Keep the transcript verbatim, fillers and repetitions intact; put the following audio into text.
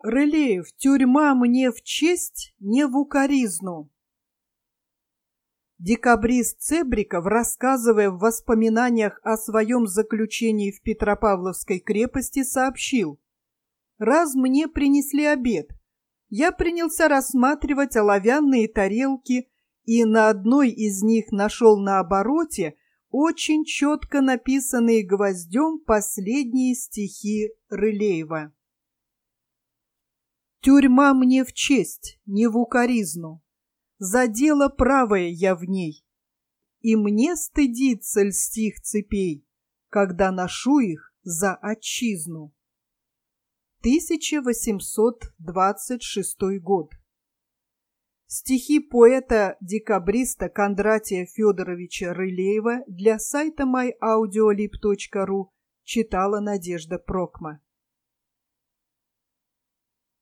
Рылеев, тюрьма мне в честь, не в укоризну. Декабрист Цебриков, рассказывая в воспоминаниях о своем заключении в Петропавловской крепости, сообщил: «Раз мне принесли обед, я принялся рассматривать оловянные тарелки и на одной из них нашел на обороте очень четко написанные гвоздем последние стихи Рылеева. «Тюрьма мне в честь, не в укоризну, за дело правое я в ней, и мне стыдиться льстих цепей, когда ношу их за отчизну». тысяча восемьсот двадцать шестой год. Стихи поэта-декабриста Кондратия Федоровича Рылеева для сайта май аудиолиб точка ру читала Надежда Прокма.